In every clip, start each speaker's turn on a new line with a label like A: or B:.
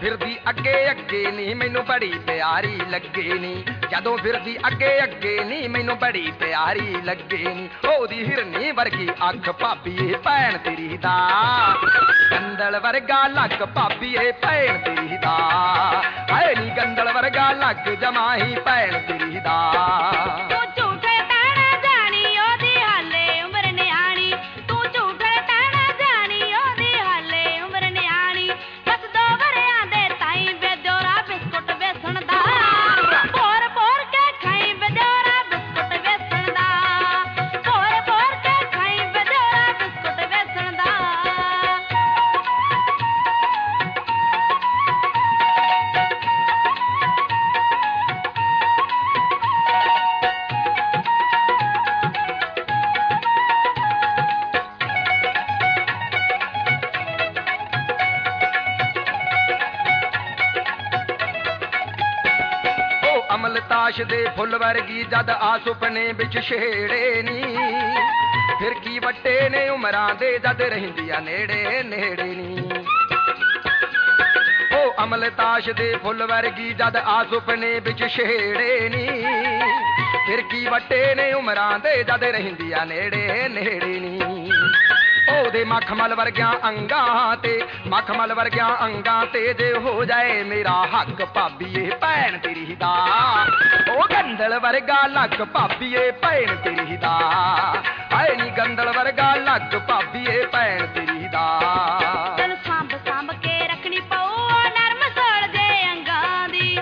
A: ਫਿਰਦੀ ਅੱਗੇ ਅੱਗੇ ਨੀ ਮੈਨੂੰ ਬੜੀ ਪਿਆਰੀ ਲੱਗੇ ਨੀ, ਜਦੋਂ ਫਿਰਦੀ ਅੱਗੇ ਅੱਗੇ ਨੀ ਮੈਨੂੰ ਬੜੀ ਪਿਆਰੀ ਲੱਗੇ ਨੀ। ਉਹਦੀ ਹਿਰਨੀ ਵਰਗੀ ਅੱਖ ਭਾਬੀਏ ਭੈਣ ਤੇਰੀ ਦਾ, ਗੰਦਲ ਵਰਗਾ ਲੱਕ ਭਾਬੀਏ ਭੈਣ ਤੇਰੀ ਦਾ, ਹਾਏ ਨੀ ਗੰਦਲ ਵਰਗਾ ਲੱਕ ਜਮਾ ਹੀ ਭੈਣ ਤੇਰੀ ਦਾ। ਅਮਲਤਾਸ਼ ਦੇ ਫੁੱਲ ਵਰਗੀ ਜਦ ਆ ਸੁਪਨੇ ਵਿੱਚ ਛੇੜੇ ਨੀ, ਫਿਰ ਕੀ ਵੱਟੇ ਨੇ ਉਮਰਾਂ ਦੇ ਜਦ ਰਹਿੰਦੀਆਂ ਨੇੜੇ ਨੇੜੇ ਨੀ। ਉਹ ਅਮਲਤਾਸ਼ ਦੇ ਫੁੱਲ ਵਰਗੀ ਜਦ ਆ ਸੁਪਨੇ ਵਿੱਚ ਛੇੜੇ ਨੀ, ਫਿਰ ਕੀ ਵੱਟੇ ਨੇ ਉਮਰਾਂ ਦੇ ਜਦ ਰਹਿੰਦੀਆਂ ਨੇੜੇ ਨੇੜੇ ਨੀ। ਉਹਦੇ ਮਖਮਲ ਵਰਗਿਆਂ ਅੰਗਾਂ ਤੇ, ਮਖਮਲ ਵਰਗਿਆਂ ਅੰਗਾਂ ਤੇ ਜੇ ਹੋ ਜਾਏ ਮੇਰਾ ਹੱਕ ਭਾਬੀਏ ਭੈਣ ਤੇਰੀ ਦਾ, ਉਹ ਗੰਦਲ ਵਰਗਾ ਲੱਕ ਭਾਬੀਏ ਭੈਣ ਤੇਰੀ ਦਾ, ਹਾਏ ਨੀ ਗੰਦਲ ਵਰਗਾ ਲੱਕ ਭਾਬੀਏ ਭੈਣ ਤੇਰੀ ਦਾ।
B: ਤੈਨੂੰ ਸਾਂਭ ਸਾਂਭ ਕੇ ਰੱਖਣੀ ਪਊ ਨਰਮ ਸੋਲ ਦੇ ਅੰਗਾਂ ਦੀ,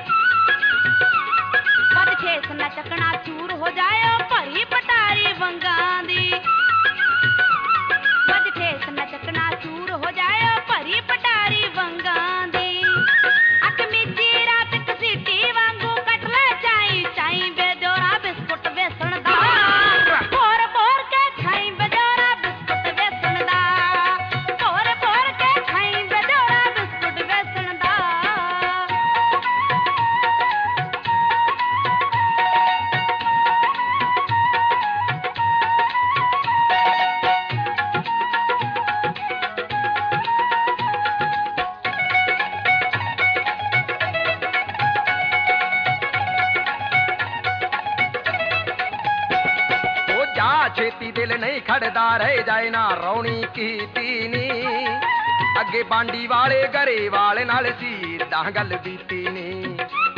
B: ਵੱਧ ਖੇਸ ਨਾ ਚੱਕਣਾ ਚੂਰ ਹੋ ਜਾਏ ਭਰੀ ਪਟਾਰੀ ਵੰਗਾਂ ਦੀ, ਚੱਕਣਾ ਚੂਰ ਹੋ ਜਾਏ ਭਰੀ ਪਟਾਰੀ ਵੰਗਾਂ ਦੀ। ਅੱਖ ਮੀਚੀ ਰਾਤ ਕਸੀਟੀ ਵਾਂਗੂ ਕੱਟ ਲੈ ਚਾਈ ਚਾਈ ਬੇਜੋਰਾ ਬਿਸਕੁਟ ਵੇਸਣ ਦਾ, ਭੋਰ ਭੋਰ ਕੇ ਖਾਈ ਬੇਜੋਰਾ ਬਿਸਕੁਟ ਵੇਸਣ ਦਾ, ਭੋਰ ਭੋਰ ਕੇ ਖਾਈ ਬੇਜੋਰਾ ਬਿਸਕੁਟ ਵੇਸਣ ਦਾ।
A: ਛੇਤੀ ਦਿਲ ਨਹੀਂ ਖੜਦਾ ਰਹਿ ਜਾਏ ਨਾ ਰੌਣੀ ਕੀਤੀ ਨੀ, ਅੱਗੇ ਬਾਂਡੀ ਵਾਲੇ ਘਰੇ ਵਾਲੇ ਨਾਲ ਸੀ ਏਦਾਂ ਗੱਲ ਬੀਤੀ ਨੀ।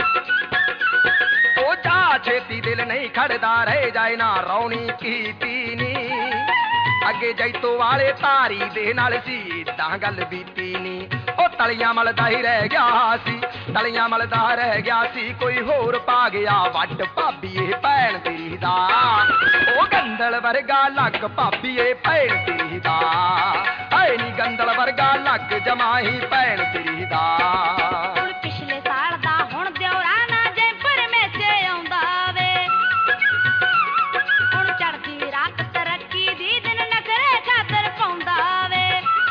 A: ਉਹ ਜਾ ਛੇਤੀ ਦਿਲ ਨਹੀਂ ਖੜਦਾ ਰਹਿ ਜਾਏ ਨਾ ਰੌਣੀ ਕੀਤੀ ਨੀ, ਅੱਗੇ ਜੈਤੋ ਵਾਲੇ ਧਾਰੀ ਦੇ ਨਾਲ ਸੀ ਏਦਾਂ ਗੱਲ ਬੀਤੀ ਨੀ। ਉਹ ਤਲੀਆਂ ਮਲਦਾ ਹੀ ਰਹਿ ਗਿਆ ਸੀ, ਤਲੀਆਂ ਮਲਦਾ ਰਹਿ ਗਿਆ ਸੀ, ਕੋਈ ਹੋਰ ਪਾ ਗਿਆ ਵੱਡ ਭਾਬੀਏ ਭੈਣ ਤੇਰੀ ਦਾ, ਉਹ ਗੰਦਲ ਵਰਗਾ ਲੱਕ ਭਾਬੀਏ ਭੈਣ ਤੇਰੀ ਦਾ, ਹਾਏ ਨੀ ਗੰਦਲ ਵਰਗਾ ਲੱਕ ਜਮਾ ਹੀ ਭੈਣ ਤੇਰੀ ਦਾ।
B: ਹੁਣ ਪਿਛਲੇ ਸਾਲ ਦਾ ਹੁਣ ਦਿਉਰਾ ਨਾ ਜੈਪੁਰ ਮੇਚੇ ਆਉਂਦਾ ਵੇ, ਹੁਣ ਚੜਦੀ ਰਾਤ ਤਰੱਕੀ ਦੀ ਦਿਨ ਨਖਰੇ ਖਾਤਰ ਪਾਉਂਦਾ ਵੇ,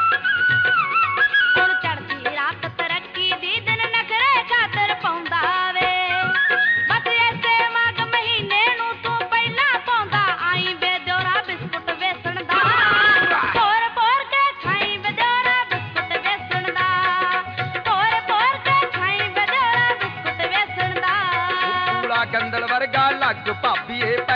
B: ਹੁਣ ਚੜਦੀ ਰਾਤ ਤਰੱਕੀ ਦੀ ਦਿਨ ਨਖਰੇ ਖਾਤਰ ਪਾਉਂਦਾ ਵੇ। ਬਸ ਐਸੇ ਮਾਘ ਮਹੀਨੇ ਨੂੰ ਤੂੰ ਪਹਿਲਾਂ ਪਾਉਂਦਾ ਆਈ ਬੇਜੋਰਾ ਬਿਸਕੁਟ ਵੇਸਣ ਦਾ, ਭੋਰ ਭੋਰ ਕੇ ਖਾਈ ਬੇਜੋਰਾ ਬਿਸਕੁਟ ਵੇਸਣ ਦਾ, ਭੋਰ ਭੋਰ ਕੇ ਖਾਈ ਬੇਜੋਰਾ ਬਿਸਕੁਟ ਵੇਸਣ ਦਾ।
A: ਪੂਲਾ ਗੰਦਲ ਵਰਗਾ ਲੱਕ ਭਾਬੀਏ